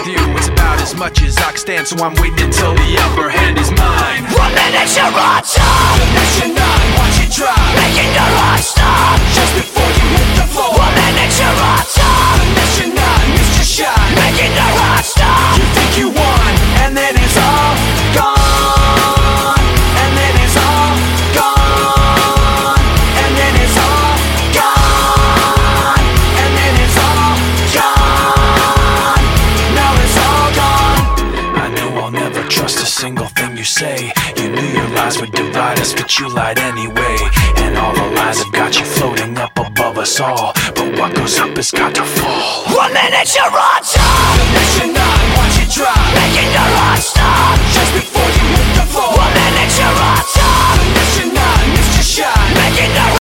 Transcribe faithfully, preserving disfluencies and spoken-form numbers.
with you. It's about as much as I can stand, so I'm waiting until the upper hand is mine. One minute you're on top, the next you're not, watch it drop, making your heart stop just before you hit the floor. One minute you're on top, the next you're not, missed your shot, making your heart stop. You think you won, and then it's all gone. And then it's all gone. And then it's all gone. And then it's all gone. Now it's all gone. I know I'll never trust a single thing you say. You knew your lies would divide us, but you lied anyway. And all the lies have got you floating up above us all. But what goes up has got to fall. One minute you're on top, the next you're not, watch it drop, making your heart stop just before you hit the floor. One minute you're on top, the next you're not, missed your shot, making your